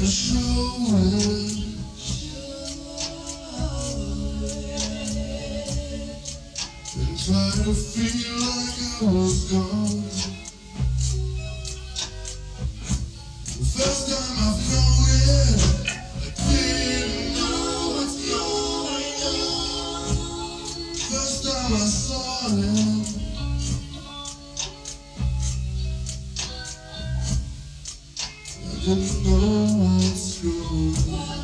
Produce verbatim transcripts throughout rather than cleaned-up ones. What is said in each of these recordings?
to show it. And try to feel like I was gone. The first time I felt it, I didn't know what's going on. First time I saw it, I didn't know what's going on.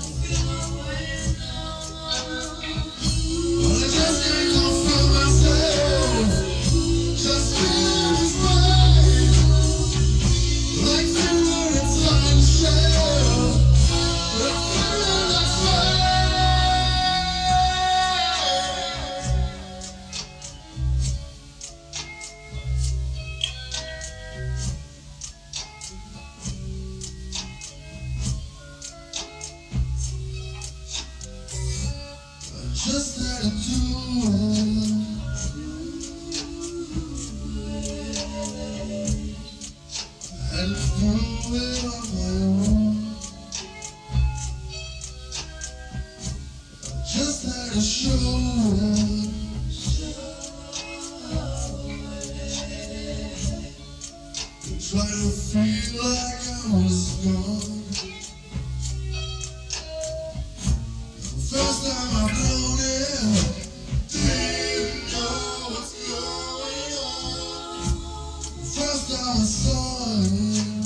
But I just can't confront myself. Just feel this way, like fever inside a shell. But I feel this I just had to do it. I had to do it on my own. I just had to show it. And try to feel like I was gone. First time I've known it, didn't know what's going on. First time I saw it,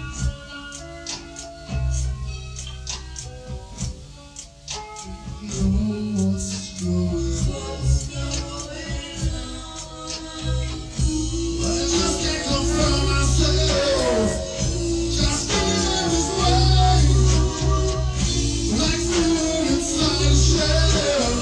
didn't know what's going on. But I just can't confront myself. Just feel this way, like fear inside a shell.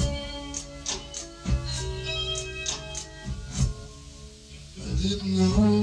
I didn't know